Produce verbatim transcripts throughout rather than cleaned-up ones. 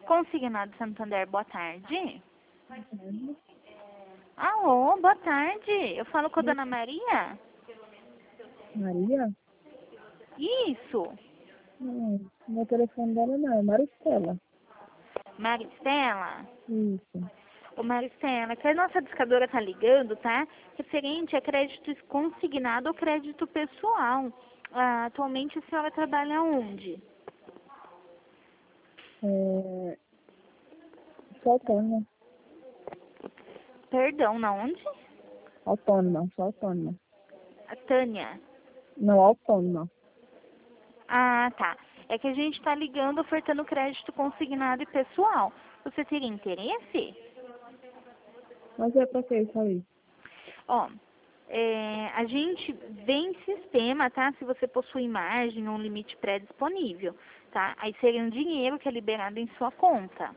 Consignado Santander, boa tarde. Uhum. Alô, boa tarde. Eu falo com a dona Maria? Maria? Isso. Não, meu telefone dela não, é Maristela. Maristela? Isso. Ô Maristela, que a nossa discadora tá ligando, tá? Referente a crédito consignado ou crédito pessoal. Ah, atualmente a senhora trabalha onde? É... Sou autônoma. Perdão, na onde? Autônoma, sou autônoma. A Tânia. Não, autônoma. Ah, tá. É que a gente tá ligando ofertando crédito consignado e pessoal. Você teria interesse? Mas é pra que isso aí? Ó, é, a gente vem em sistema, tá? Se você possui margem ou um limite pré-disponível, tá? Aí seria um dinheiro que é liberado em sua conta.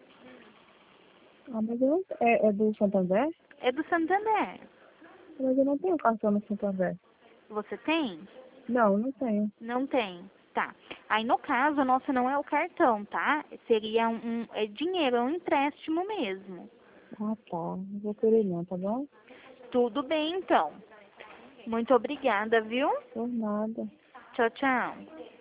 Ah, mas eu não... É, é do Santander? É do Santander. Mas eu não tenho cartão no Santander. Você tem? Não, não tenho. Não tem. Tá. Aí no caso, o nosso não é o cartão, tá? Seria um, um é dinheiro, é um empréstimo mesmo. Ah, tá. Não vou querer não, tá bom? Tudo bem, então. Muito obrigada, viu? Por nada. Tchau, tchau.